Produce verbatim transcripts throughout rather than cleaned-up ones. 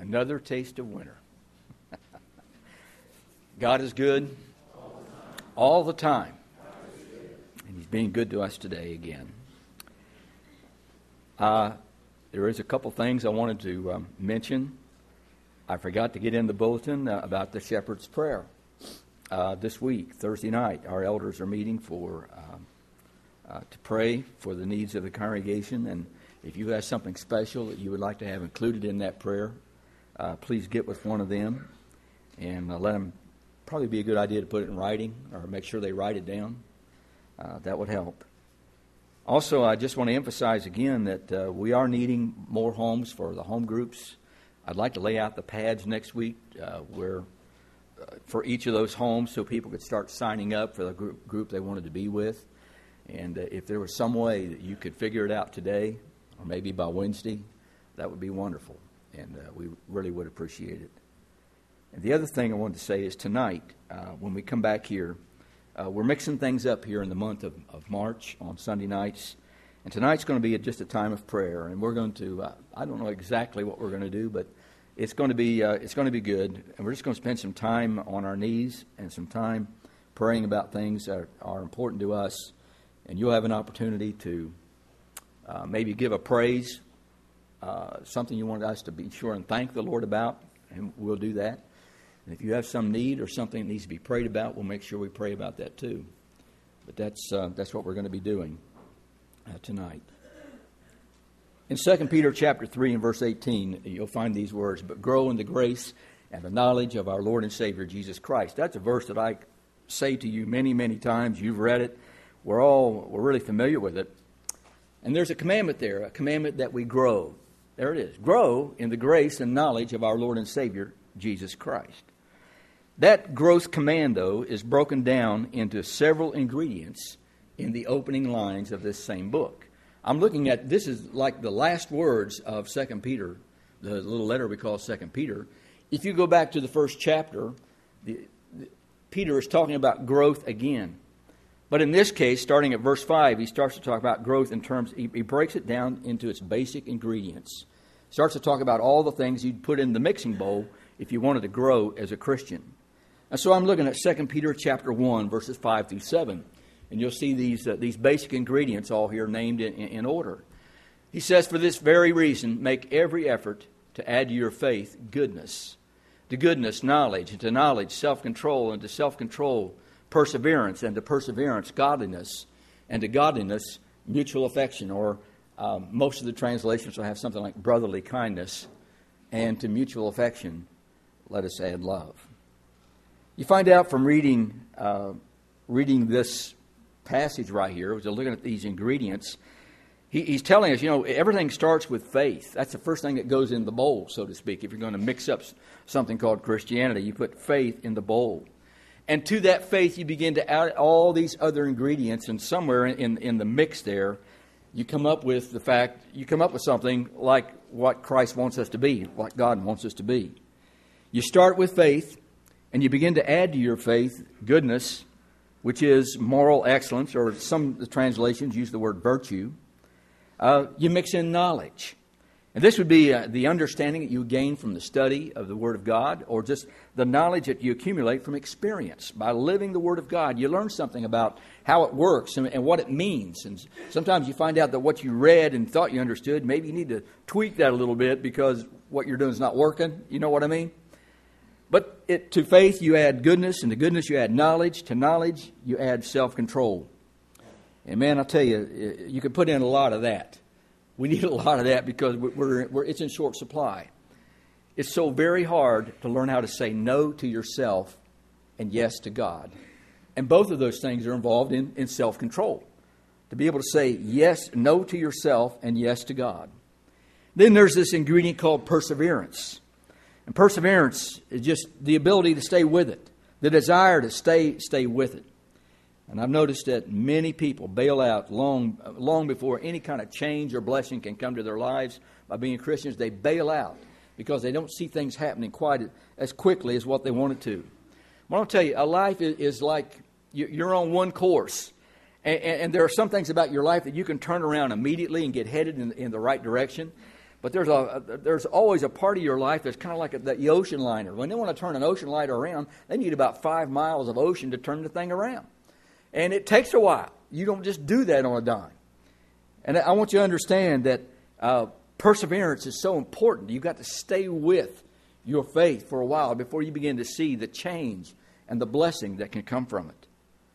Another taste of winter. God is good all the time. And He's being good to us today again. Uh, there is a couple things I wanted to um, mention. I forgot to get in the bulletin uh, about the Shepherd's Prayer. Uh, this week, Thursday night, our elders are meeting for um, uh, to pray for the needs of the congregation. And if you have something special that you would like to have included in that prayer, uh, please get with one of them and uh, let them. Probably be a good idea to put it in writing or make sure they write it down. Uh, that would help. Also, I just want to emphasize again that uh, we are needing more homes for the home groups. I'd like to lay out the pads next week uh, where uh, for each of those homes so people could start signing up for the group, group they wanted to be with. And uh, if there was some way that you could figure it out today or maybe by Wednesday, that would be wonderful. And uh, we really would appreciate it. And the other thing I wanted to say is tonight, uh, when we come back here, uh, we're mixing things up here in the month of, of March on Sunday nights. And tonight's going to be a, just a time of prayer. And we're going to, uh, I don't know exactly what we're going to do, but it's going to be uh, it's going to be good. And we're just going to spend some time on our knees and some time praying about things that are, are important to us. And you'll have an opportunity to uh, maybe give a praise, uh, something you want us to be sure and thank the Lord about, and we'll do that. And if you have some need or something that needs to be prayed about, we'll make sure we pray about that too. But that's uh, that's what we're going to be doing uh, tonight. In Second Peter chapter three and verse eighteen, you'll find these words, "But grow in the grace and the knowledge of our Lord and Savior Jesus Christ." That's a verse that I say to you many, many times. You've read it. We're all we're really familiar with it. And there's a commandment there, a commandment that we grow. There it is. Grow in the grace and knowledge of our Lord and Savior Jesus Christ. That growth command, though, is broken down into several ingredients in the opening lines of this same book. I'm looking at, this is like the last words of Second Peter, the little letter we call Second Peter. If you go back to the first chapter, the, the, Peter is talking about growth again. But in this case, starting at verse five, he starts to talk about growth in terms, he, he breaks it down into its basic ingredients. Starts to talk about all the things you'd put in the mixing bowl if you wanted to grow as a Christian. And so I'm looking at Second Peter chapter one, verses five through seven. And you'll see these uh, these basic ingredients all here named in, in order. He says, "For this very reason, make every effort to add to your faith goodness. To goodness, knowledge. And to knowledge, self-control. And to self-control, perseverance. And to perseverance, godliness. And to godliness, mutual affection." Or um, most of the translations will have something like brotherly kindness. And to mutual affection, let us add love. You find out from reading uh, reading this passage right here, as we're looking at these ingredients, he, he's telling us, you know, everything starts with faith. That's the first thing that goes in the bowl, so to speak. If you're going to mix up something called Christianity, you put faith in the bowl. And to that faith, you begin to add all these other ingredients, and somewhere in, in, in the mix there, you come up with the fact, you come up with something like what Christ wants us to be, what God wants us to be. You start with faith, and you begin to add to your faith goodness, which is moral excellence, or some of the translations use the word virtue. Uh, you mix in knowledge. And this would be uh, the understanding that you gain from the study of the Word of God, or just the knowledge that you accumulate from experience. By living the Word of God, you learn something about how it works and, and what it means. And sometimes you find out that what you read and thought you understood, maybe you need to tweak that a little bit because what you're doing is not working. You know what I mean? But it, to faith you add goodness, and to goodness you add knowledge. To knowledge you add self-control. And man, I'll tell you, you can put in a lot of that. We need a lot of that because we're, we're, it's in short supply. It's so very hard to learn how to say no to yourself and yes to God. And both of those things are involved in, in self-control. To be able to say yes, no to yourself and yes to God. Then there's this ingredient called perseverance. And perseverance is just the ability to stay with it. The desire to stay stay with it. And I've noticed that many people bail out long long before any kind of change or blessing can come to their lives by being Christians. They bail out because they don't see things happening quite as quickly as what they want it to. Well, I'll tell you, a life is like you're on one course. And, and there are some things about your life that you can turn around immediately and get headed in, in the right direction. But there's a there's always a part of your life that's kind of like a, the ocean liner. When they want to turn an ocean liner around, they need about five miles of ocean to turn the thing around. And it takes a while. You don't just do that on a dime. And I want you to understand that uh, perseverance is so important. You've got to stay with your faith for a while before you begin to see the change and the blessing that can come from it.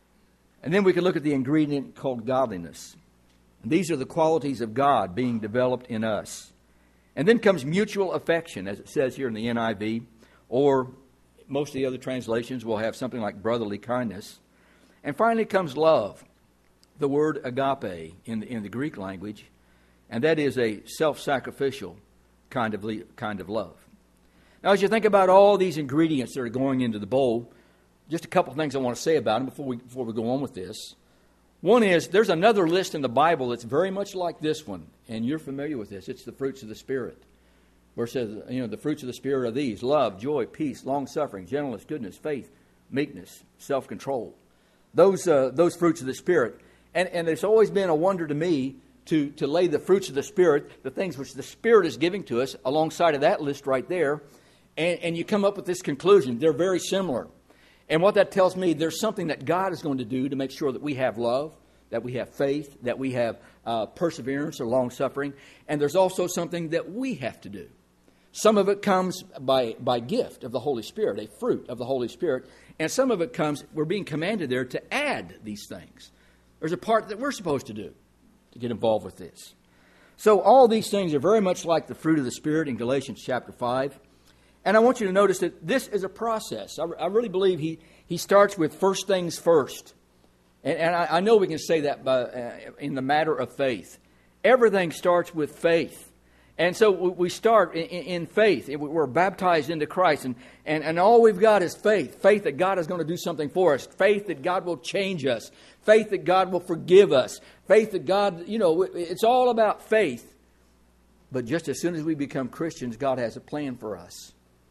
And then we can look at the ingredient called godliness. And these are the qualities of God being developed in us. And then comes mutual affection, as it says here in the N I V, or most of the other translations will have something like brotherly kindness. And finally comes love, the word agape in the, in the Greek language, and that is a self-sacrificial kind of kind of love. Now, as you think about all these ingredients that are going into the bowl, just a couple of things I want to say about them before we before we go on with this. One is, there's another list in the Bible that's very much like this one, and you're familiar with this. It's the fruits of the Spirit, where it says, you know, the fruits of the Spirit are these: love, joy, peace, long-suffering, gentleness, goodness, faith, meekness, self-control. Those uh, those fruits of the Spirit. And, and it's always been a wonder to me to, to lay the fruits of the Spirit, the things which the Spirit is giving to us, alongside of that list right there. And, and you come up with this conclusion. They're very similar. And what that tells me, there's something that God is going to do to make sure that we have love, that we have faith, that we have uh, perseverance or long-suffering. And there's also something that we have to do. Some of it comes by, by gift of the Holy Spirit, a fruit of the Holy Spirit. And some of it comes, we're being commanded there to add these things. There's a part that we're supposed to do to get involved with this. So all these things are very much like the fruit of the Spirit in Galatians chapter five. And I want you to notice that this is a process. I, I really believe he, he starts with first things first. And, and I, I know we can say that by, uh, in the matter of faith. Everything starts with faith. And so we start in, in faith. We're baptized into Christ. And, and, and all we've got is faith. Faith that God is going to do something for us. Faith that God will change us. Faith that God will forgive us. Faith that God, you know, it's all about faith. But just as soon as we become Christians, God has a plan for us.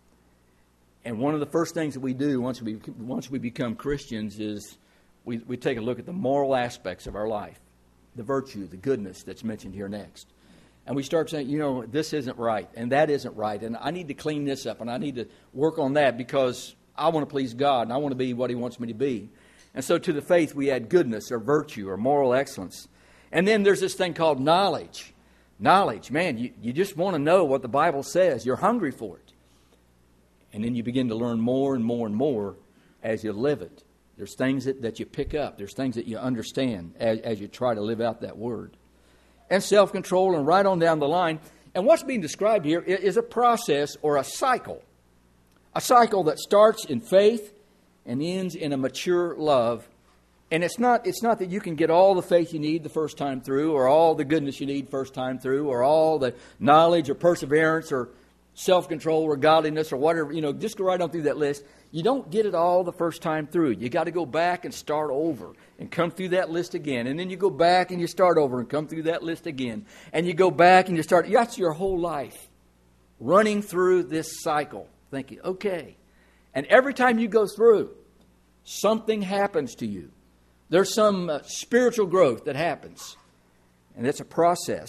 And one of the first things that we do once we once we become Christians is we, we take a look at the moral aspects of our life. The virtue, the goodness that's mentioned here next. And we start saying, you know, this isn't right, and that isn't right, and I need to clean this up, and I need to work on that because I want to please God, and I want to be what He wants me to be. And so to the faith we add goodness or virtue or moral excellence. And then there's this thing called knowledge. Knowledge, man, you, you just want to know what the Bible says. You're hungry for it. And then you begin to learn more and more and more as you live it. There's things that, that you pick up. There's things that you understand as, as you try to live out that word. And self-control, and right on down the line. And what's being described here is a process or a cycle. A cycle that starts in faith and ends in a mature love. And it's not it's not that you can get all the faith you need the first time through, or all the goodness you need first time through, or all the knowledge or perseverance or self-control or godliness or whatever. You know, just go right on through that list. You don't get it all the first time through. You got to go back and start over and come through that list again. And then you go back and you start over and come through that list again. And you go back and you start. That's your whole life running through this cycle, thinking, okay. And every time you go through, something happens to you. There's some uh, spiritual growth that happens. And it's a process.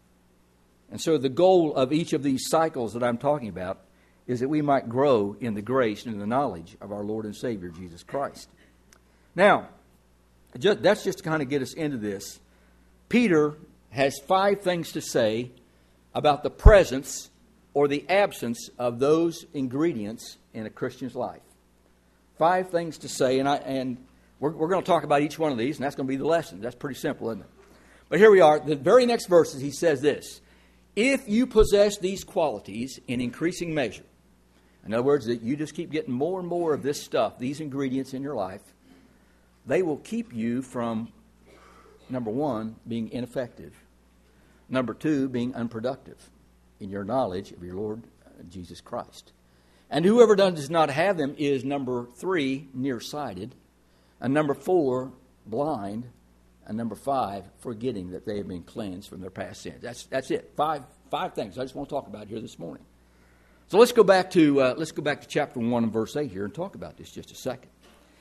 And so the goal of each of these cycles that I'm talking about is that we might grow in the grace and in the knowledge of our Lord and Savior, Jesus Christ. Now, just, that's just to kind of get us into this. Peter has five things to say about the presence or the absence of those ingredients in a Christian's life. Five things to say, and I and we're, we're going to talk about each one of these, and that's going to be the lesson. That's pretty simple, isn't it? But here we are. The very next verses, he says this: if you possess these qualities in increasing measure, in other words, that you just keep getting more and more of this stuff, these ingredients in your life, they will keep you from, number one, being ineffective. Number two, being unproductive in your knowledge of your Lord Jesus Christ. And whoever does not have them is, number three, nearsighted. And number four, blind. And number five, forgetting that they have been cleansed from their past sins. That's that's it. Five five things I just want to talk about here this morning. So let's go back to uh, let's go back to chapter one and verse eight here and talk about this just a second.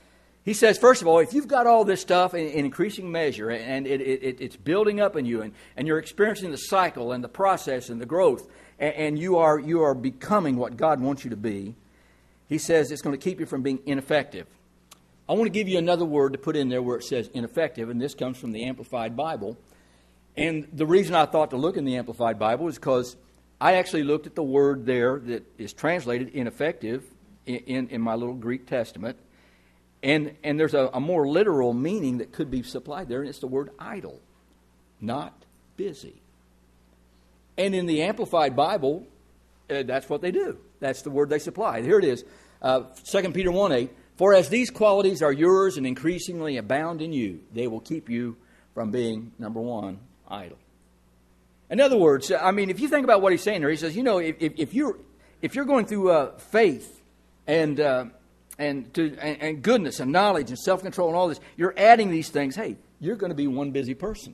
He says, first of all, if you've got all this stuff in, in increasing measure and it, it, it's building up in you and, and you're experiencing the cycle and the process and the growth and, and you are you are becoming what God wants you to be, he says it's going to keep you from being ineffective. I want to give you another word to put in there where it says ineffective, and this comes from the Amplified Bible. And the reason I thought to look in the Amplified Bible is because I actually looked at the word there that is translated ineffective in, in, in my little Greek Testament. And, and there's a, a more literal meaning that could be supplied there, and it's the word idle, not busy. And in the Amplified Bible, uh, that's what they do. That's the word they supply. Here it is, uh, Second Peter one eight. For as these qualities are yours and increasingly abound in you, they will keep you from being, number one, idle. In other words, I mean, if you think about what he's saying there, he says, you know, if, if, if you're if you're going through uh, faith and uh, and, to, and and goodness and knowledge and self-control and all this, you're adding these things. Hey, you're going to be one busy person.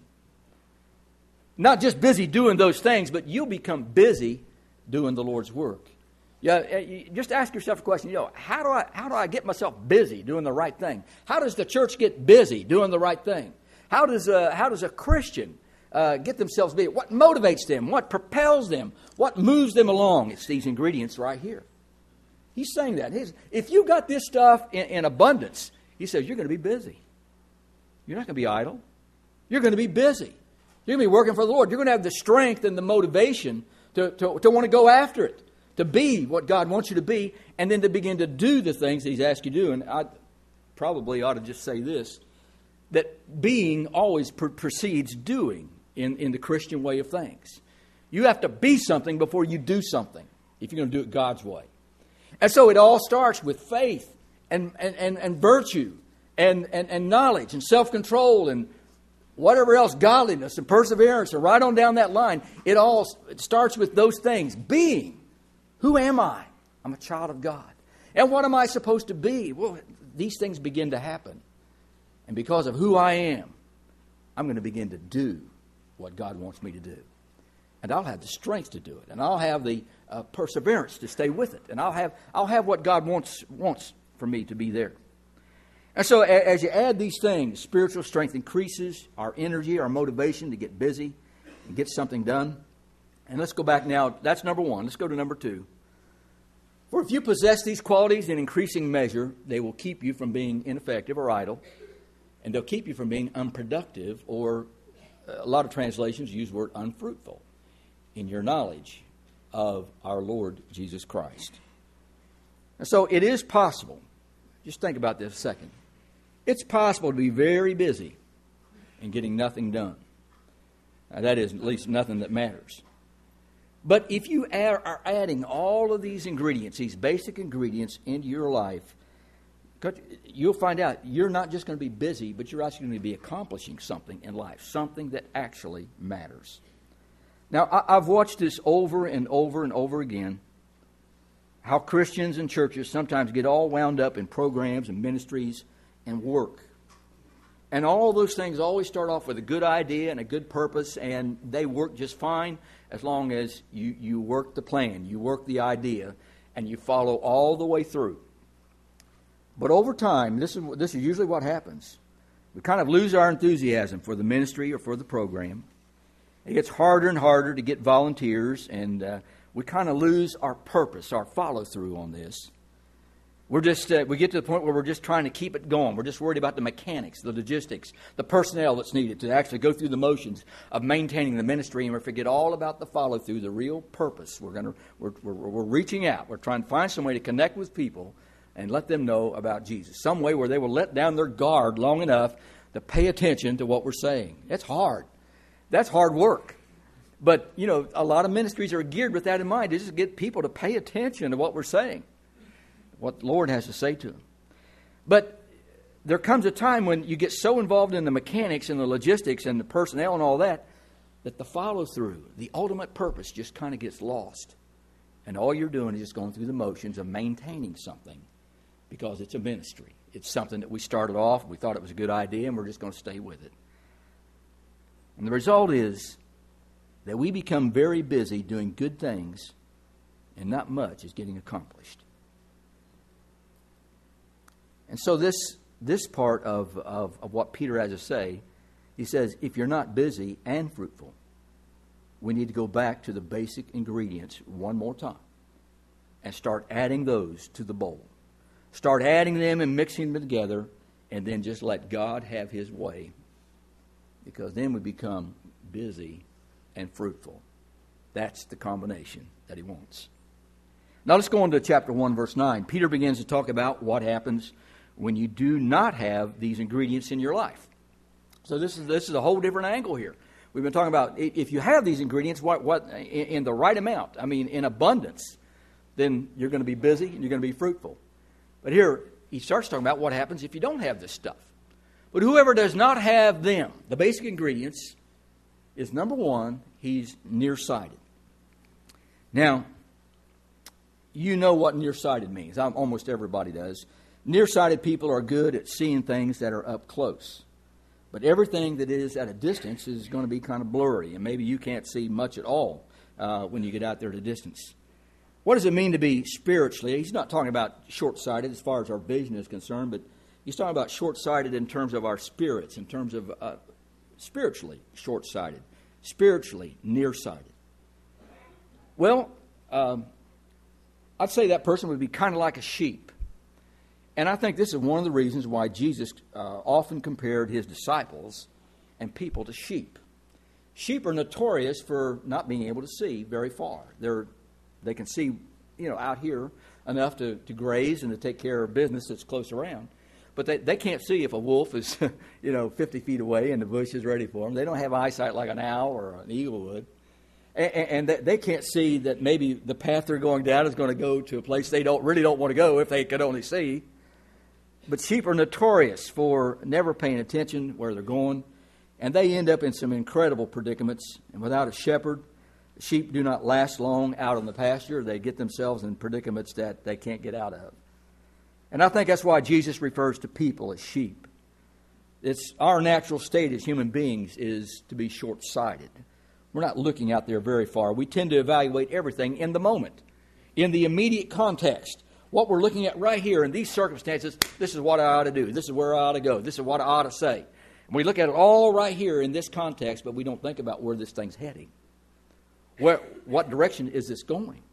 Not just busy doing those things, but you'll become busy doing the Lord's work. Yeah, you just ask yourself a question. You know, how do I how do I get myself busy doing the right thing? How does the church get busy doing the right thing? How does a, how does a Christian uh, get themselves busy? What motivates them? What propels them? What moves them along? It's these ingredients right here. He's saying that. He's, if you got this stuff in, in abundance, he says you're going to be busy. You're not going to be idle. You're going to be busy. You're going to be working for the Lord. You're going to have the strength and the motivation to, to, to want to go after it, to be what God wants you to be, and then to begin to do the things that He's asked you to do. And I probably ought to just say this, that being always pre- precedes doing in, in the Christian way of things. You have to be something before you do something, if you're going to do it God's way. And so it all starts with faith and, and, and, and virtue and, and, and knowledge and self-control and whatever else, godliness and perseverance, and right on down that line. It all it starts with those things. Being. Who am I? I'm a child of God. And what am I supposed to be? Well, these things begin to happen. And because of who I am, I'm going to begin to do what God wants me to do. And I'll have the strength to do it. And I'll have the uh, perseverance to stay with it. And I'll have I'll have what God wants wants for me to be there. And so a, as you add these things, spiritual strength increases, our energy, our motivation to get busy and get something done. And let's go back now. That's number one. Let's go to number two. For if you possess these qualities in increasing measure, they will keep you from being ineffective or idle. And they'll keep you from being unproductive, or a lot of translations use the word unfruitful, in your knowledge of our Lord Jesus Christ. And so it is possible. Just think about this a second. It's possible to be very busy and getting nothing done. Now, that is at least nothing that matters. But if you are adding all of these ingredients, these basic ingredients into your life, you'll find out you're not just going to be busy, but you're actually going to be accomplishing something in life, something that actually matters. Now, I've watched this over and over and over again, how Christians and churches sometimes get all wound up in programs and ministries and work. And all those things always start off with a good idea and a good purpose, and they work just fine as long as you, you work the plan, you work the idea, and you follow all the way through. But over time, this is, this is usually what happens. We kind of lose our enthusiasm for the ministry or for the program. It gets harder and harder to get volunteers, and uh, we kind of lose our purpose, our follow-through on this. We're just uh, we get to the point where we're just trying to keep it going. We're just worried about the mechanics, the logistics, the personnel that's needed to actually go through the motions of maintaining the ministry, and we forget all about the follow-through, the real purpose. We're going to we're, we're we're reaching out. We're trying to find some way to connect with people and let them know about Jesus. Some way where they will let down their guard long enough to pay attention to what we're saying. It's hard. That's hard work. But, you know, a lot of ministries are geared with that in mind. Just to get people to pay attention to what we're saying, what the Lord has to say to them. But there comes a time when you get so involved in the mechanics and the logistics and the personnel and all that, that the follow-through, the ultimate purpose just kind of gets lost. And all you're doing is just going through the motions of maintaining something because it's a ministry. It's something that we started off, we thought it was a good idea, and we're just going to stay with it. And the result is that we become very busy doing good things, and not much is getting accomplished. And so this this part of, of, of what Peter has to say. He says, if you're not busy and fruitful, we need to go back to the basic ingredients one more time and start adding those to the bowl. Start adding them and mixing them together, and then just let God have His way. Because then we become busy and fruitful. That's the combination that He wants. Now let's go on to chapter one, verse nine. Peter begins to talk about what happens when you do not have these ingredients in your life. So this is this is a whole different angle here. We've been talking about if you have these ingredients, what what in, in the right amount, I mean in abundance, then you're going to be busy and you're going to be fruitful. But here he starts talking about what happens if you don't have this stuff. But whoever does not have them, the basic ingredients, is number one, he's nearsighted. Now, you know what nearsighted means. Almost everybody does. Nearsighted people are good at seeing things that are up close. But everything that is at a distance is going to be kind of blurry, and maybe you can't see much at all uh, when you get out there at a distance. What does it mean to be spiritually? He's not talking about short-sighted as far as our vision is concerned, but he's talking about short-sighted in terms of our spirits, in terms of uh, spiritually short-sighted, spiritually nearsighted. Well, um, I'd say that person would be kind of like a sheep. And I think this is one of the reasons why Jesus uh, often compared His disciples and people to sheep. Sheep are notorious for not being able to see very far. They're They can see, you know, out here enough to, to graze and to take care of business that's close around. But they, they can't see if a wolf is, you know, fifty feet away and the bush is ready for them. They don't have eyesight like an owl or an eagle would. And, and they can't see that maybe the path they're going down is going to go to a place they don't really don't want to go if they could only see. But sheep are notorious for never paying attention where they're going. And they end up in some incredible predicaments. And without a shepherd, sheep do not last long out on the pasture. They get themselves in predicaments that they can't get out of. And I think that's why Jesus refers to people as sheep. It's our natural state as human beings is to be short-sighted. We're not looking out there very far. We tend to evaluate everything in the moment, in the immediate context. What we're looking at right here in these circumstances, this is what I ought to do. This is where I ought to go. This is what I ought to say. And we look at it all right here in this context, but we don't think about where this thing's heading. Where, what direction is this going?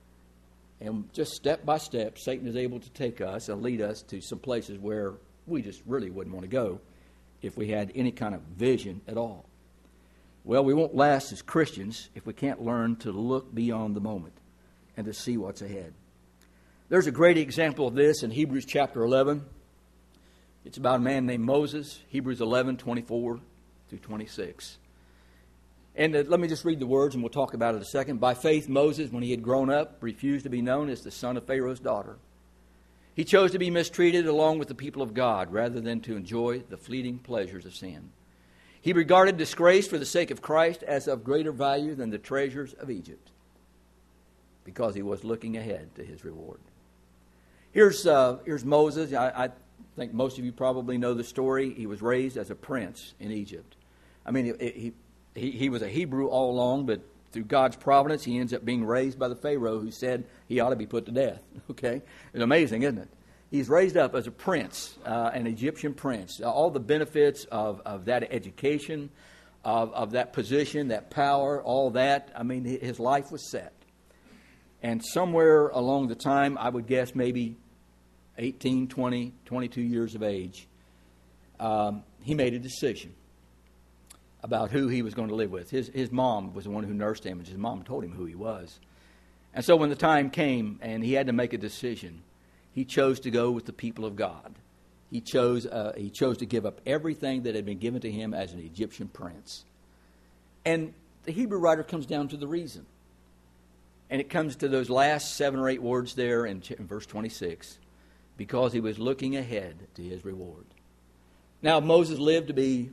And just step by step, Satan is able to take us and lead us to some places where we just really wouldn't want to go if we had any kind of vision at all. Well, we won't last as Christians if we can't learn to look beyond the moment and to see what's ahead. There's a great example of this in Hebrews chapter eleven. It's about a man named Moses, Hebrews eleven, twenty-four through twenty-six. And uh, let me just read the words and we'll talk about it in a second. By faith, Moses, when he had grown up, refused to be known as the son of Pharaoh's daughter. He chose to be mistreated along with the people of God rather than to enjoy the fleeting pleasures of sin. He regarded disgrace for the sake of Christ as of greater value than the treasures of Egypt because he was looking ahead to his reward. Here's, uh, here's Moses. I, I think most of you probably know the story. He was raised as a prince in Egypt. I mean, he... he He, he was a Hebrew all along, but through God's providence, he ends up being raised by the Pharaoh who said he ought to be put to death. Okay? It's amazing, isn't it? He's raised up as a prince, uh, an Egyptian prince. Uh, all the benefits of, of that education, of, of that position, that power, all that, I mean, his life was set. And somewhere along the time, I would guess maybe eighteen, twenty, twenty-two years of age, um, he made a decision about who he was going to live with. His his mom was the one who nursed him, and his mom told him who he was. And so when the time came and he had to make a decision, he chose to go with the people of God. He chose uh, he chose to give up everything that had been given to him as an Egyptian prince. And the Hebrew writer comes down to the reason. And it comes to those last seven or eight words there in, in verse twenty-six. Because he was looking ahead to his reward. Now, Moses lived to be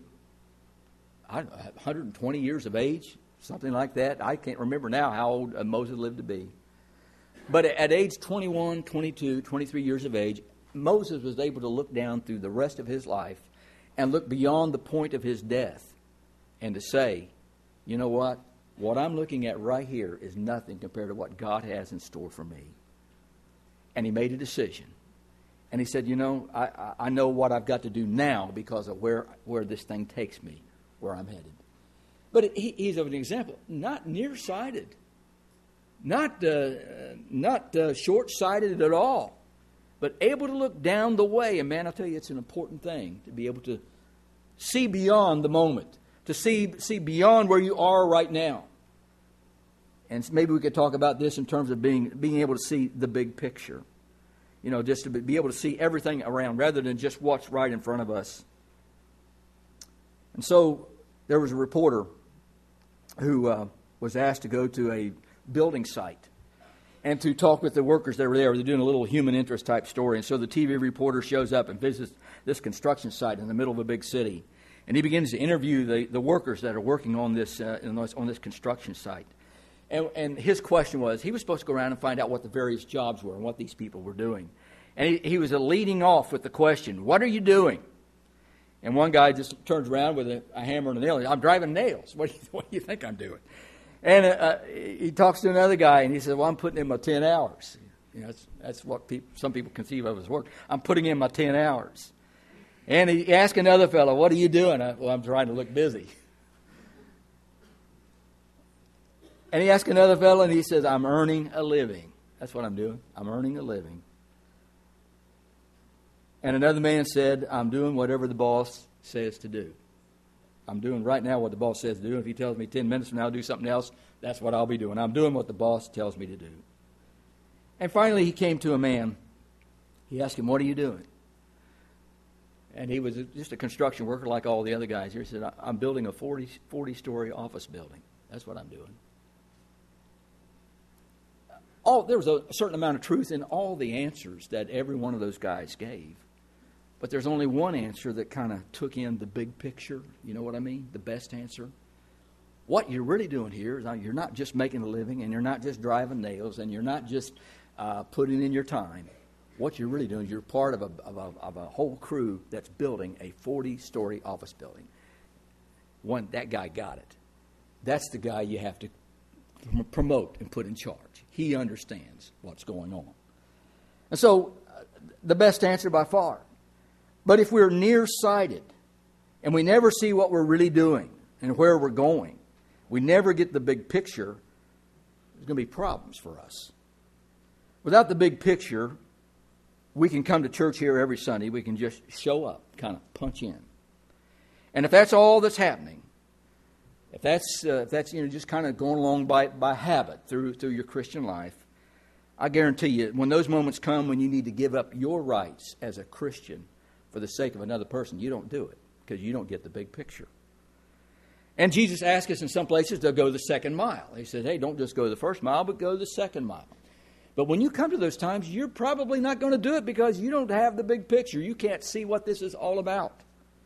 I don't know, one hundred twenty years of age, something like that. I can't remember now how old Moses lived to be. But at age twenty-one, twenty-two, twenty-three years of age, Moses was able to look down through the rest of his life and look beyond the point of his death and to say, you know what? What I'm looking at right here is nothing compared to what God has in store for me. And he made a decision. And he said, you know, I, I know what I've got to do now because of where, where this thing takes me, where I'm headed. But he, he's of an example, not nearsighted, not, uh, not uh, short-sighted at all, but able to look down the way. And man, I'll tell you, it's an important thing to be able to see beyond the moment, to see, see beyond where you are right now. And maybe we could talk about this in terms of being, being able to see the big picture. You know, just to be able to see everything around rather than just what's right in front of us. And so there was a reporter who uh, was asked to go to a building site and to talk with the workers that were there. They're doing a little human interest type story. And so the T V reporter shows up and visits this construction site in the middle of a big city. And he begins to interview the, the workers that are working on this, uh, on this construction site. And, and his question was, he was supposed to go around and find out what the various jobs were and what these people were doing. And he, he was leading off with the question, what are you doing? And one guy just turns around with a, a hammer and a nail. I'm driving nails. What do you, what do you think I'm doing? And uh, he talks to another guy, and he says, well, I'm putting in my ten hours. You know, that's, that's what people, some people conceive of as work. I'm putting in my ten hours. And he asked another fellow, what are you doing? I, well, I'm trying to look busy. And he asked another fellow, and he says, I'm earning a living. That's what I'm doing. I'm earning a living. And another man said, I'm doing whatever the boss says to do. I'm doing right now what the boss says to do. If he tells me ten minutes from now to do something else, that's what I'll be doing. I'm doing what the boss tells me to do. And finally, he came to a man. He asked him, what are you doing? And he was just a construction worker like all the other guys here. He said, I'm building a forty, forty-story office building. That's what I'm doing. All, there was a certain amount of truth in all the answers that every one of those guys gave. But there's only one answer that kind of took in the big picture. You know what I mean? The best answer. What you're really doing here is you're not just making a living, and you're not just driving nails, and you're not just uh, putting in your time. What you're really doing is you're part of a, of a, of a whole crew that's building a forty-story office building. One, that guy got it. That's the guy you have to promote and put in charge. He understands what's going on. And so, uh, the best answer by far. But if we're nearsighted and we never see what we're really doing and where we're going, we never get the big picture, there's going to be problems for us. Without the big picture, we can come to church here every Sunday. We can just show up, kind of punch in. And if that's all that's happening, If that's uh, if that's you know just kind of going along by, by habit through through your Christian life, I guarantee you, when those moments come when you need to give up your rights as a Christian for the sake of another person, you don't do it because you don't get the big picture. And Jesus asked us in some places to go the second mile. He said, hey, don't just go the first mile, but go the second mile. But when you come to those times, you're probably not going to do it because you don't have the big picture. You can't see what this is all about.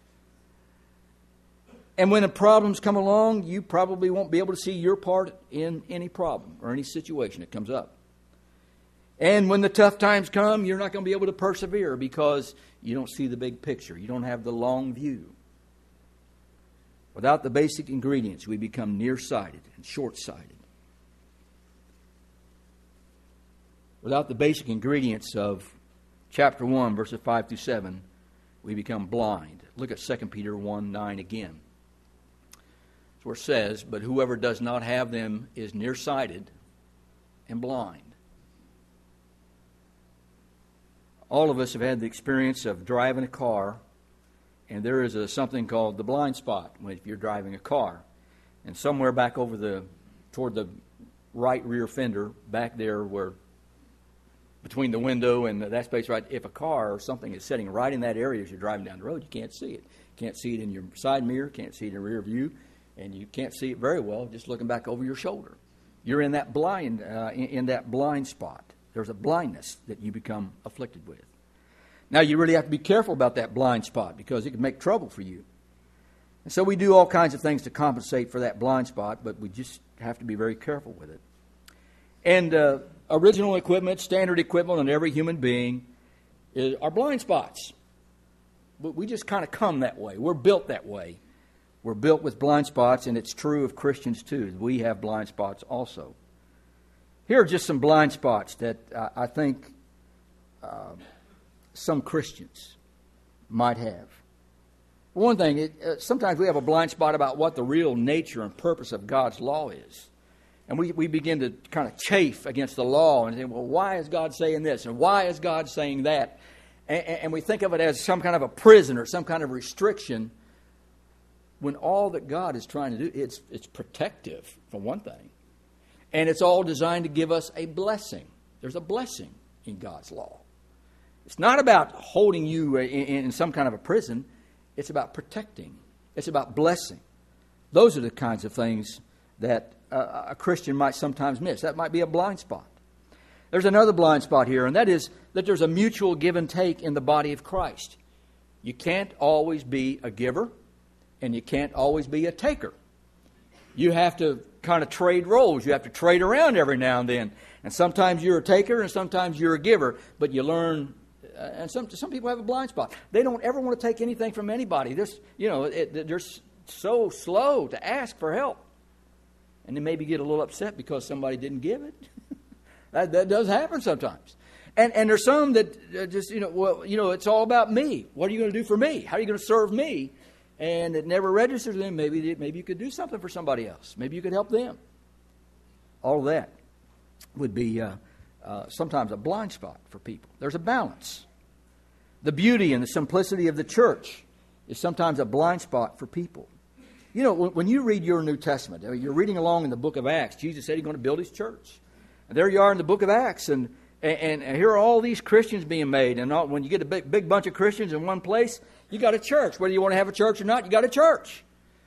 And when the problems come along, you probably won't be able to see your part in any problem or any situation that comes up. And when the tough times come, you're not going to be able to persevere because you don't see the big picture. You don't have the long view. Without the basic ingredients, we become nearsighted and short-sighted. Without the basic ingredients of chapter one, verses five through seven, we become blind. Look at Second Peter one nine again. That's where it says, but whoever does not have them is nearsighted and blind. All of us have had the experience of driving a car, and there is a, something called the blind spot when if you're driving a car. And somewhere back over the, toward the right rear fender, back there where, between the window and that space, right, if a car or something is sitting right in that area as you're driving down the road, you can't see it. You can't see it in your side mirror, can't see it in rear view, and you can't see it very well just looking back over your shoulder. You're in that blind, uh, in, in that blind spot. There's a blindness that you become afflicted with. Now, you really have to be careful about that blind spot because it can make trouble for you. And so we do all kinds of things to compensate for that blind spot, but we just have to be very careful with it. And uh, original equipment, standard equipment on every human being is, are blind spots. But we just kind of come that way. We're built that way. We're built with blind spots, and it's true of Christians too. We have blind spots also. Here are just some blind spots that uh, I think uh, some Christians might have. For one thing, it, uh, sometimes we have a blind spot about what the real nature and purpose of God's law is. And we, we begin to kind of chafe against the law and say, well, why is God saying this? And why is God saying that? And, and we think of it as some kind of a prison or some kind of restriction, when all that God is trying to do, it's, it's protective, for one thing. And it's all designed to give us a blessing. There's a blessing in God's law. It's not about holding you in, in some kind of a prison. It's about protecting. It's about blessing. Those are the kinds of things that uh, a Christian might sometimes miss. That might be a blind spot. There's another blind spot here, and that is that there's a mutual give and take in the body of Christ. You can't always be a giver, and you can't always be a taker. You have to kind of trade roles. You have to trade around every now and then. And sometimes you're a taker, and sometimes you're a giver. But you learn, uh, and some some people have a blind spot. They don't ever want to take anything from anybody. They're, you know, it, they're so slow to ask for help. And they maybe get a little upset because somebody didn't give it. that, that does happen sometimes. And and there's some that just, you know, well, you know, it's all about me. What are you going to do for me? How are you going to serve me? And it never registers them. Maybe maybe you could do something for somebody else. Maybe you could help them. All of that would be uh, uh, sometimes a blind spot for people. There's a balance. The beauty and the simplicity of the church is sometimes a blind spot for people. You know, when, when you read your New Testament, you're reading along in the book of Acts. Jesus said he's going to build his church. And there you are in the book of Acts, and and, and here are all these Christians being made. And all, when you get a big, big bunch of Christians in one place, you got a church. Whether you want to have a church or not, you got a church.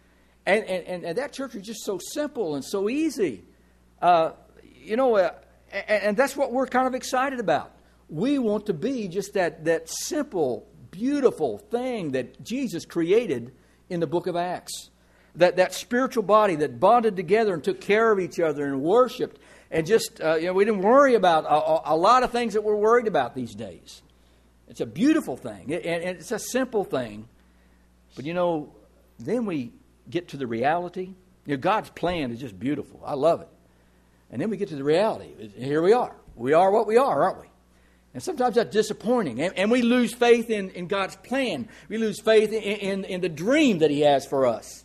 And and, and that church is just so simple and so easy. Uh, you know, uh, and, and that's what we're kind of excited about. We want to be just that, that simple, beautiful thing that Jesus created in the book of Acts. That, that spiritual body that bonded together and took care of each other and worshiped. And just, uh, you know, we didn't worry about a, a lot of things that we're worried about these days. It's a beautiful thing, and it's a simple thing. But, you know, then we get to the reality. You know, God's plan is just beautiful. I love it. And then we get to the reality. Here we are. We are what we are, aren't we? And sometimes that's disappointing. And, and we lose faith in, in God's plan. We lose faith in, in, in the dream that He has for us.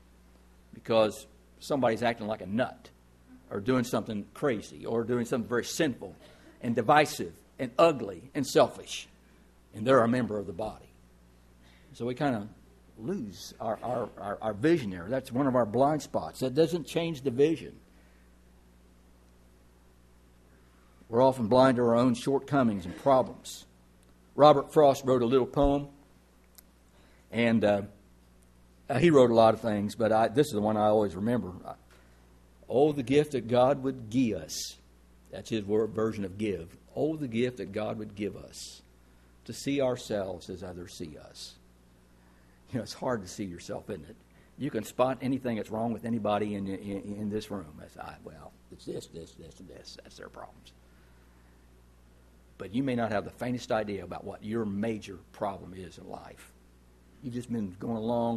Because somebody's acting like a nut, or doing something crazy, or doing something very sinful and divisive and ugly and selfish. And they're a member of the body. So we kind of lose our, our, our, our vision there. That's one of our blind spots. That doesn't change the vision. We're often blind to our own shortcomings and problems. Robert Frost wrote a little poem, and uh, he wrote a lot of things, but I, this is the one I always remember. Oh, the gift that God would give us. That's his word, version of give. Oh, the gift that God would give us to see ourselves as others see us. You know, it's hard to see yourself, isn't it? You can spot anything that's wrong with anybody in in, in this room. That's, I, well, it's this, this, this, and this. That's their problems. But you may not have the faintest idea about what your major problem is in life. You've just been going along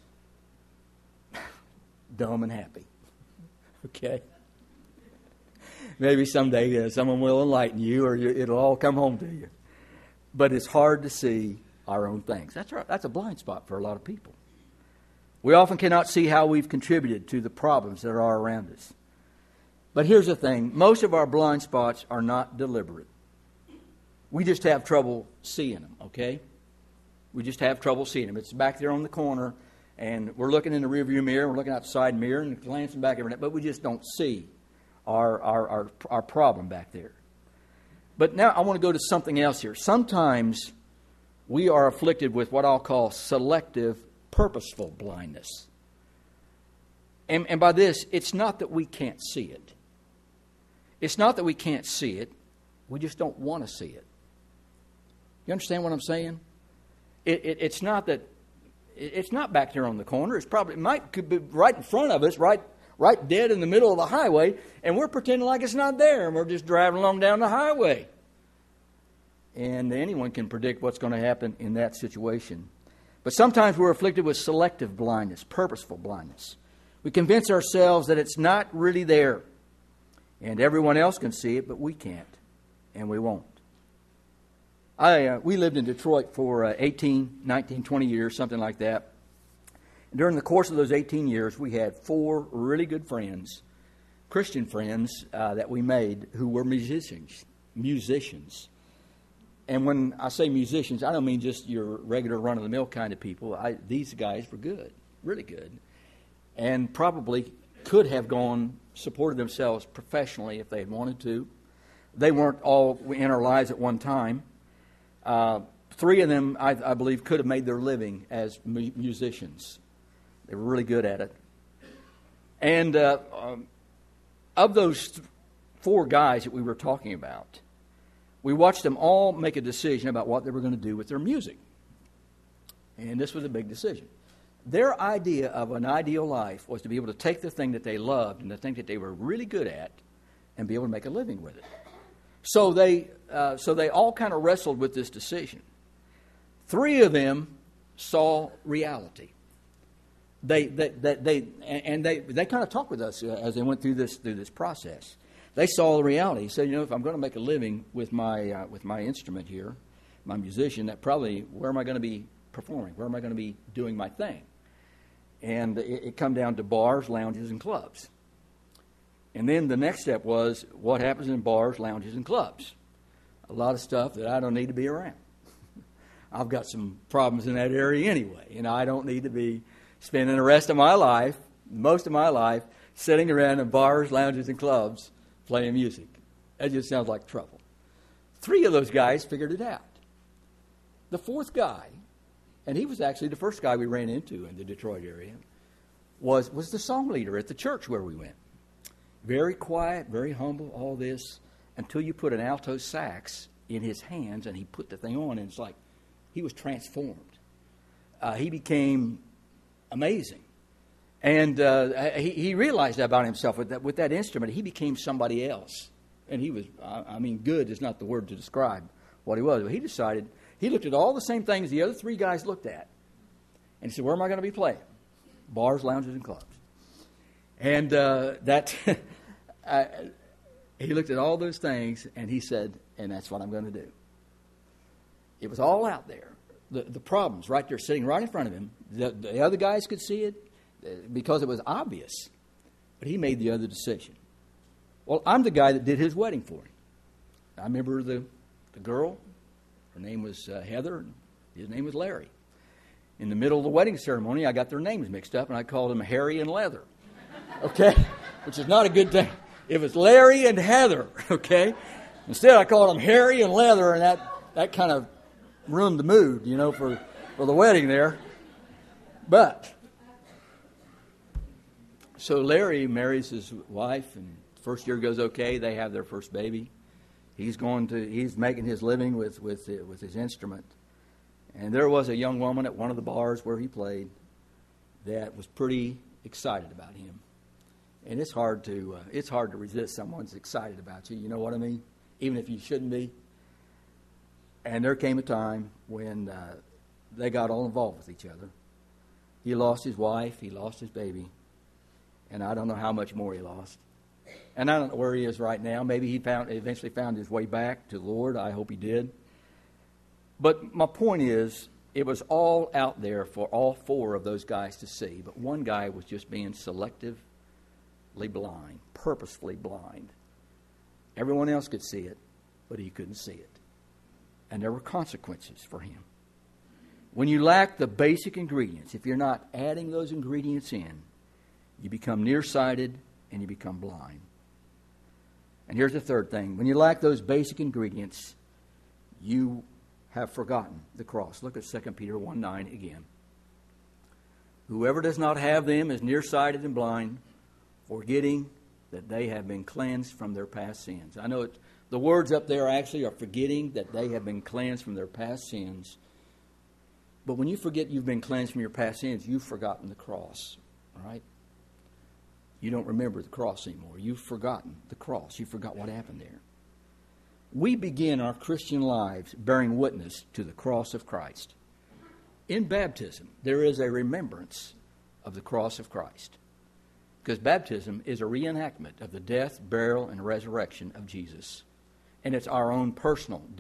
dumb and happy. Okay? Maybe someday uh, someone will enlighten you, or you, it'll all come home to you. But it's hard to see our own things. That's right. That's a blind spot for a lot of people. We often cannot see how we've contributed to the problems that are around us. But here's the thing. Most of our blind spots are not deliberate. We just have trouble seeing them, okay? We just have trouble seeing them. It's back there on the corner, and we're looking in the rearview mirror, we're looking out the side mirror, and glancing back every day, but we just don't see our, our, our, our problem back there. But now I want to go to something else here. Sometimes we are afflicted with what I'll call selective, purposeful blindness. And, and by this, it's not that we can't see it. It's not that we can't see it. We just don't want to see it. You understand what I'm saying? It, it, it's not that it, it's not back there on the corner. It's probably it might could be right in front of us, right, right dead in the middle of the highway, and we're pretending like it's not there, and we're just driving along down the highway. And anyone can predict what's going to happen in that situation. But sometimes we're afflicted with selective blindness, purposeful blindness. We convince ourselves that it's not really there, and everyone else can see it, but we can't, and we won't. I uh, we lived in Detroit for uh, eighteen, nineteen, twenty years, something like that. And during the course of those eighteen years, we had four really good friends, Christian friends uh, that we made who were musicians. Musicians. And when I say musicians, I don't mean just your regular run-of-the-mill kind of people. I, these guys were good, really good, and probably could have gone, supported themselves professionally if they had wanted to. They weren't all in our lives at one time. Uh, three of them, I, I believe, could have made their living as mu- musicians. They were really good at it. And uh, um, of those th- four guys that we were talking about, we watched them all make a decision about what they were going to do with their music. And this was a big decision. Their idea of an ideal life was to be able to take the thing that they loved and the thing that they were really good at and be able to make a living with it. So they, uh, so they all kind of wrestled with this decision. Three of them saw reality. They, they, they, they and they, they kind of talked with us as they went through this through this process. They saw the reality. He said, you know, if I'm going to make a living with my uh, with my instrument here, my musician, that probably, where am I going to be performing? Where am I going to be doing my thing? And it, it come down to bars, lounges, and clubs. And then the next step was, what happens in bars, lounges, and clubs? A lot of stuff that I don't need to be around. I've got some problems in that area anyway, and I don't need to be spending the rest of my life, most of my life, sitting around in bars, lounges, and clubs playing music. That just sounds like trouble. Three of those guys figured it out. The fourth guy, and he was actually the first guy we ran into in the Detroit area, was, was the song leader at the church where we went. Very quiet, very humble, all this, until you put an alto sax in his hands and he put the thing on, and it's like he was transformed. Uh, he became amazing. And uh, he, he realized that about himself. With that, with that instrument, he became somebody else. And he was, I, I mean, good is not the word to describe what he was. But he decided, he looked at all the same things the other three guys looked at. And he said, where am I going to be playing? Bars, lounges, and clubs. And uh, that, uh, he looked at all those things, and he said, and that's what I'm going to do. It was all out there. The, the problems right there sitting right in front of him. The, the other guys could see it because it was obvious. But he made the other decision. Well, I'm the guy that did his wedding for him. I remember the, the girl. Her name was uh, Heather, and his name was Larry. In the middle of the wedding ceremony, I got their names mixed up, and I called them Harry and Leather. Okay? Which is not a good thing. It was Larry and Heather, okay? Instead, I called them Harry and Leather, and that, that kind of ruined the mood, you know, for, for the wedding there. But, so Larry marries his wife, and first year goes okay. They have their first baby. He's going to, he's making his living with, with, with his instrument. And there was a young woman at one of the bars where he played that was pretty excited about him. And it's hard to uh, it's hard to resist someone's excited about you. You know what I mean? Even if you shouldn't be. And there came a time when uh, they got all involved with each other. He lost his wife. He lost his baby. And I don't know how much more he lost. And I don't know where he is right now. Maybe he found eventually found his way back to the Lord. I hope he did. But my point is, it was all out there for all four of those guys to see. But one guy was just being selectively blind, purposefully blind. Everyone else could see it, but he couldn't see it. And there were consequences for him. When you lack the basic ingredients, if you're not adding those ingredients in, you become nearsighted and you become blind. And here's the third thing. When you lack those basic ingredients, you have forgotten the cross. Look at Second Peter one nine again. Whoever does not have them is nearsighted and blind, forgetting that they have been cleansed from their past sins. I know it, the words up there actually are forgetting that they have been cleansed from their past sins. But when you forget you've been cleansed from your past sins, you've forgotten the cross. All right? You don't remember the cross anymore. You've forgotten the cross. You forgot what happened there. We begin our Christian lives bearing witness to the cross of Christ. In baptism, there is a remembrance of the cross of Christ. Because baptism is a reenactment of the death, burial, and resurrection of Jesus. And it's our own personal death,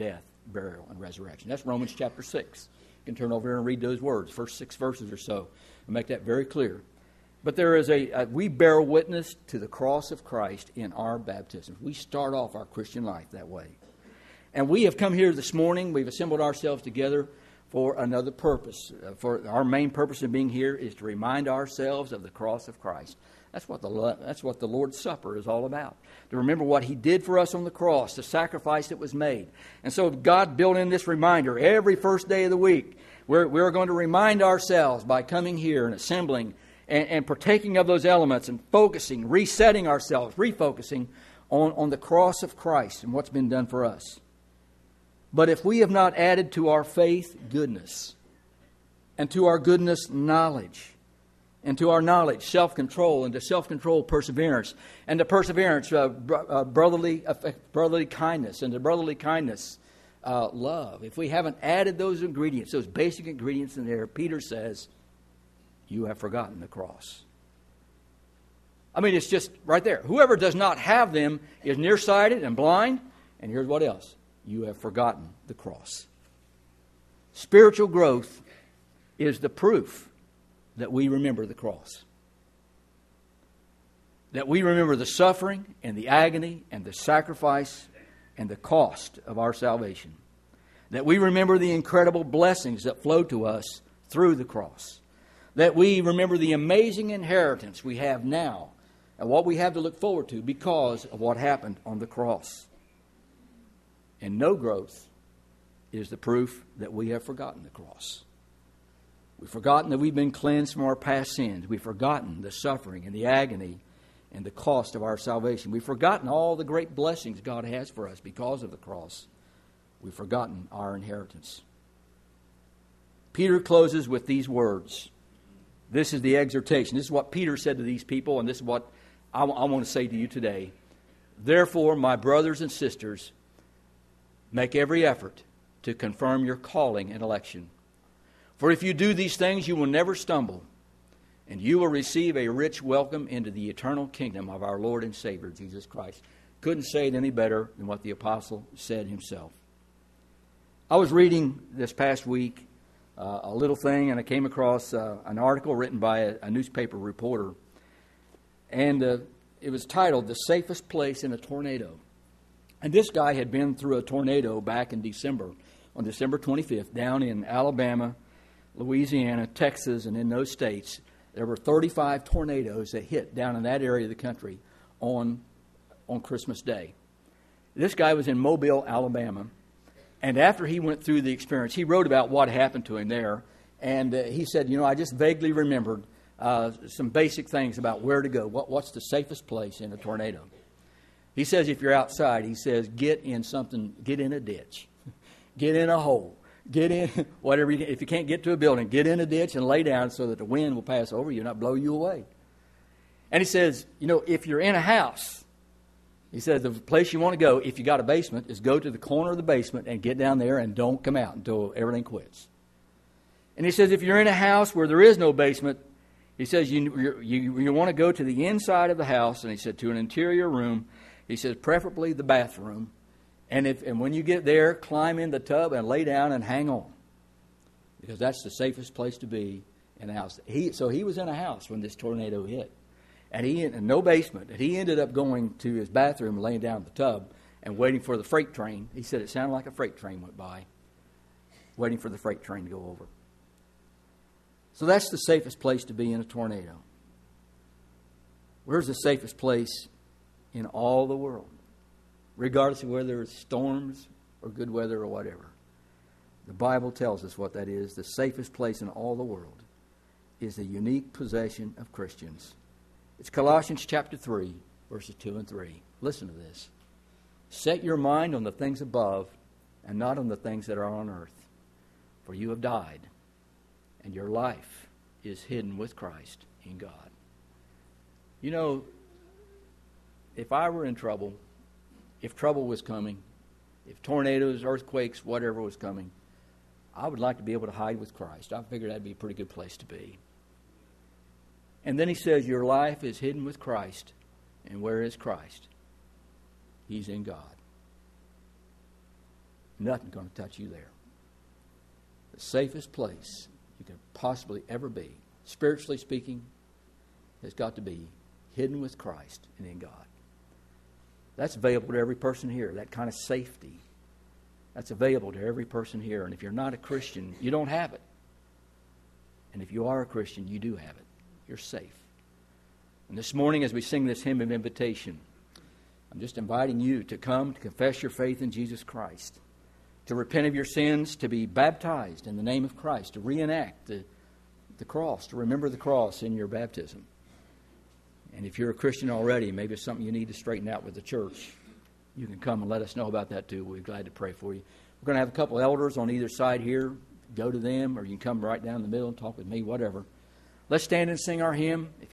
burial, and resurrection. That's Romans chapter six. You can turn over here and read those words, first six verses or so, and make that very clear. But there is a, a we bear witness to the cross of Christ in our baptism. We start off our Christian life that way. And we have come here this morning, we've assembled ourselves together for another purpose. Uh, for our main purpose of being here is to remind ourselves of the cross of Christ. That's what the that's what the Lord's Supper is all about. To remember what He did for us on the cross, the sacrifice that was made. And so God built in this reminder every first day of the week. We're, we're going to remind ourselves by coming here and assembling and, and partaking of those elements and focusing, resetting ourselves, refocusing on, on the cross of Christ and what's been done for us. But if we have not added to our faith goodness, and to our goodness knowledge, and to our knowledge self-control, and to self-control perseverance, and to perseverance uh, bro- uh, brotherly uh, brotherly kindness, and to brotherly kindness uh, love. If we haven't added those ingredients, those basic ingredients in there, Peter says, you have forgotten the cross. I mean, it's just right there. Whoever does not have them is nearsighted and blind. And here's what else. You have forgotten the cross. Spiritual growth is the proof that we remember the cross. That we remember the suffering and the agony and the sacrifice and the cost of our salvation. That we remember the incredible blessings that flow to us through the cross. That we remember the amazing inheritance we have now and what we have to look forward to because of what happened on the cross. And no growth is the proof that we have forgotten the cross. We've forgotten that we've been cleansed from our past sins. We've forgotten the suffering and the agony and the cost of our salvation. We've forgotten all the great blessings God has for us because of the cross. We've forgotten our inheritance. Peter closes with these words. This is the exhortation. This is what Peter said to these people, and this is what I, w- I want to say to you today. Therefore, my brothers and sisters, make every effort to confirm your calling and election. For if you do these things, you will never stumble, and you will receive a rich welcome into the eternal kingdom of our Lord and Savior, Jesus Christ. Couldn't say it any better than what the apostle said himself. I was reading this past week uh, a little thing, and I came across uh, an article written by a, a newspaper reporter, and uh, it was titled, "The Safest Place in a Tornado." And this guy had been through a tornado back in December, on December twenty-fifth, down in Alabama, Louisiana, Texas, and in those states. There were thirty-five tornadoes that hit down in that area of the country on, on Christmas Day. This guy was in Mobile, Alabama, and after he went through the experience, he wrote about what happened to him there, and uh, he said, you know, I just vaguely remembered uh, some basic things about where to go. What, what's the safest place in a tornado? He says if you're outside, he says get in something, get in a ditch, get in a hole, get in whatever you can. If you can't get to a building, get in a ditch and lay down so that the wind will pass over you and not blow you away. And he says, you know, if you're in a house, he says the place you want to go, if you got a basement, is go to the corner of the basement and get down there and don't come out until everything quits. And he says if you're in a house where there is no basement, he says you you, you want to go to the inside of the house, and he said to an interior room. He says, preferably the bathroom. And if and when you get there, climb in the tub and lay down and hang on. Because that's the safest place to be in a house. He, so he was in a house when this tornado hit. And he and no basement. And he ended up going to his bathroom and laying down in the tub and waiting for the freight train. He said it sounded like a freight train went by. Waiting for the freight train to go over. So that's the safest place to be in a tornado. Where's the safest place in all the world, regardless of whether it's storms or good weather or whatever? The Bible tells us what that is. The safest place in all the world is the unique possession of Christians. It's Colossians chapter three, verses two and three. Listen to this. Set your mind on the things above and not on the things that are on earth. For you have died, and your life is hidden with Christ in God. You know, if I were in trouble, if trouble was coming, if tornadoes, earthquakes, whatever was coming, I would like to be able to hide with Christ. I figured that'd be a pretty good place to be. And then he says, your life is hidden with Christ. And where is Christ? He's in God. Nothing's going to touch you there. The safest place you could possibly ever be, spiritually speaking, has got to be hidden with Christ and in God. That's available to every person here, that kind of safety. That's available to every person here. And if you're not a Christian, you don't have it. And if you are a Christian, you do have it. You're safe. And this morning, as we sing this hymn of invitation, I'm just inviting you to come to confess your faith in Jesus Christ, to repent of your sins, to be baptized in the name of Christ, to reenact the, the cross, to remember the cross in your baptism. And if you're a Christian already, maybe it's something you need to straighten out with the church, you can come and let us know about that too. We'll be glad to pray for you. We're going to have a couple elders on either side here. Go to them, or you can come right down the middle and talk with me, whatever. Let's stand and sing our hymn.